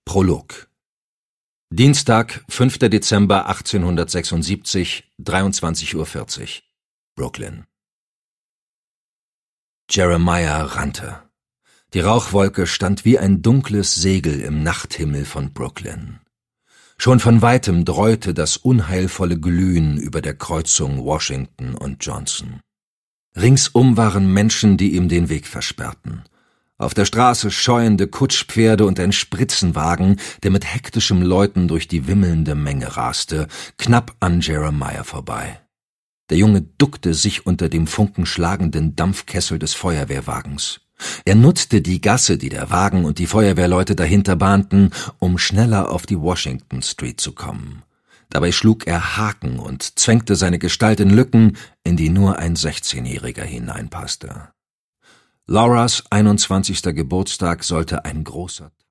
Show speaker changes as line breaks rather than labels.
Prolog. Dienstag, 5. Dezember 1876, 23:40 Uhr. Brooklyn. Jeremiah rannte. Die Rauchwolke stand wie ein dunkles Segel im Nachthimmel von Brooklyn. Schon von weitem dräute das unheilvolle Glühen über der Kreuzung Washington und Johnson. Ringsum waren Menschen, die ihm den Weg versperrten. Auf der Straße scheuende Kutschpferde und ein Spritzenwagen, der mit hektischem Läuten durch die wimmelnde Menge raste, knapp an Jeremiah vorbei. Der Junge duckte sich unter dem funkenschlagenden Dampfkessel des Feuerwehrwagens. Er nutzte die Gasse, die der Wagen und die Feuerwehrleute dahinter bahnten, um schneller auf die Washington Street zu kommen. Dabei schlug er Haken und zwängte seine Gestalt in Lücken, in die nur ein 16-Jähriger hineinpasste. Lauras 21. Geburtstag sollte ein großer